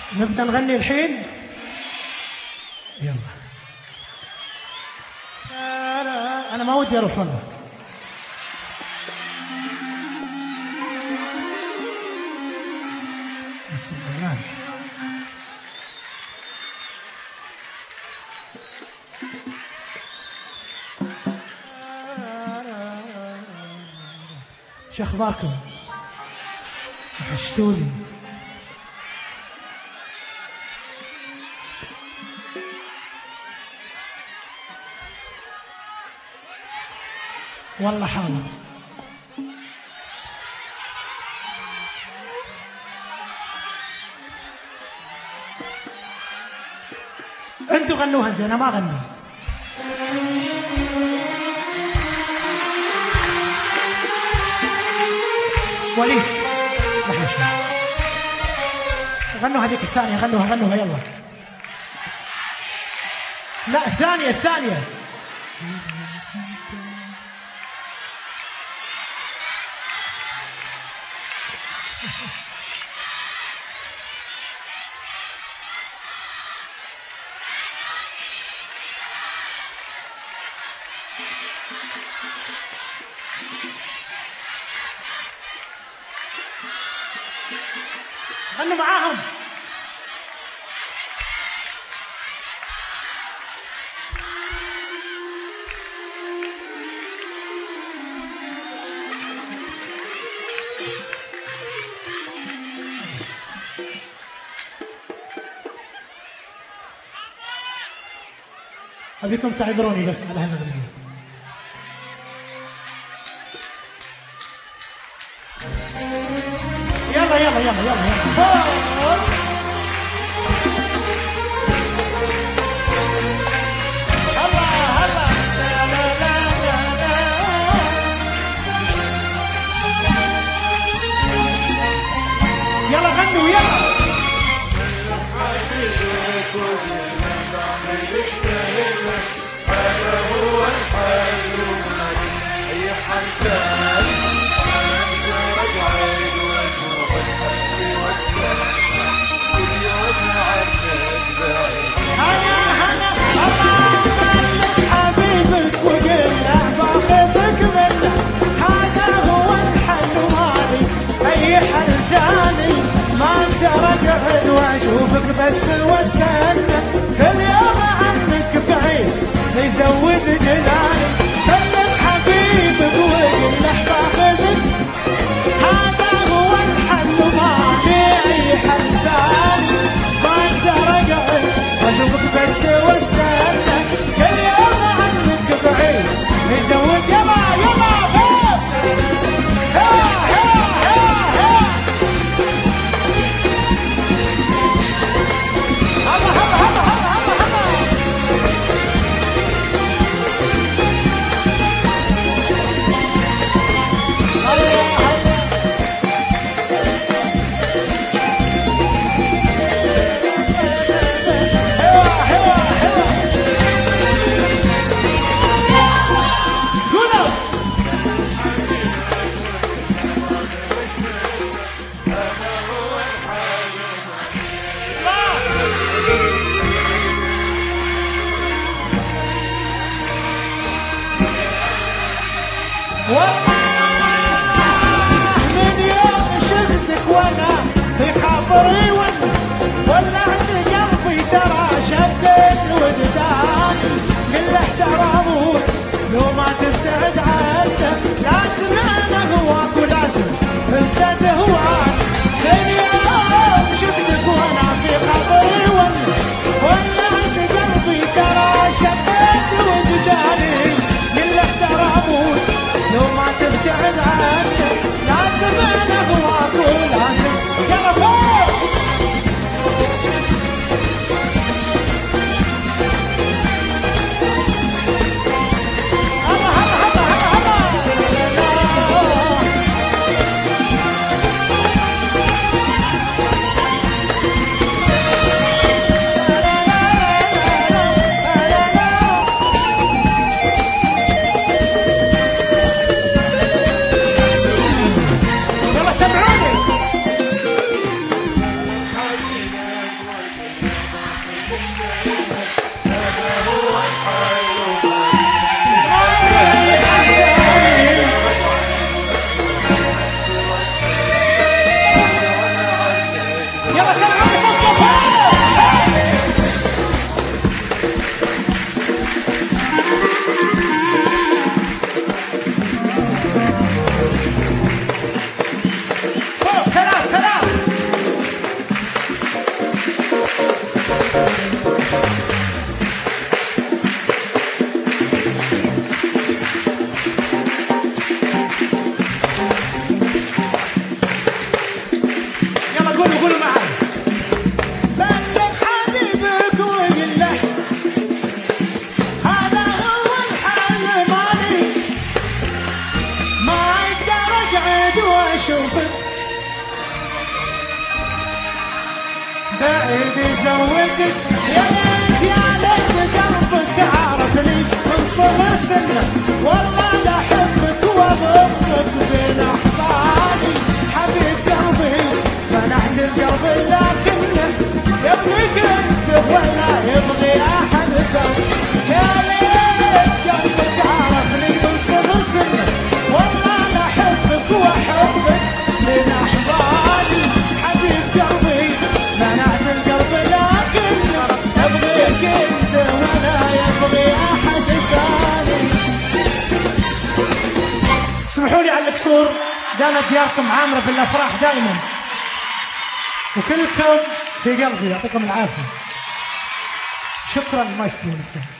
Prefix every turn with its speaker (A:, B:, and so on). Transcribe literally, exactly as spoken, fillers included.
A: نبدأ نغني الحين. يلا. أنا ما ودي أروح والله. بس الأغاني. شو أخباركم؟ وحشتوني. والله حاضر. انتوا غنوها زين، انا ما غنيت. وليد غنوا هذيك الثانية، غنوها غنوها يلا. لا الثانية الثانية. غنوا معاهم. أبيكم تعذروني بس على هالأغنية. يلا يلا يلا يلا يلا. يلا غنوا يلا. هذا هو الحل أي حلال أنت وعيد وجهه الحب واسلام كل يوم عنك بعيد. أنا أنا الله ملك حبيبك وقل له باخذك منه هذا هو الحل مالي أي حل ثاني ما أقدر أقعد وأشوفك بس واستنى كل يوم عنك بعيد يزود جلالي. خلك حبيبك وقل له باخذك هذا هو الحل مالي أي حل ثاني ما أقدر أقعد وأشوفك بس واستنى كل يوم عنك بعيد يزود. يلا يلا لو ما هذا هو الحل
B: يلا سمعوني صوتكم. قولوا قولوا معي. بلغ حبيبك وقل له هذا هو الحل مالي، ما اقدر اقعد واشوفك بعيد يزودك. يا ليت يا ليت قلبك عارفني من صغر سنه، والله لا احبك واضمك بين احضاني. حبيب قلبي منعت القلب لكنه يبغيك انت ولا يبغي احد ثاني. يا ليت قلبك عرفني من صغر سنه، والله لا احبك واحبك من احضاني. حبيب قلبي منعت القلب لكنه يبغيك انت ولا يبغي احد ثاني. اسمحوا لي على القصور، دامت دياركم عامره بالافراح دائما، وكلكم في قلبي، يعطيكم العافيه. شكرا، ما يستلمكم.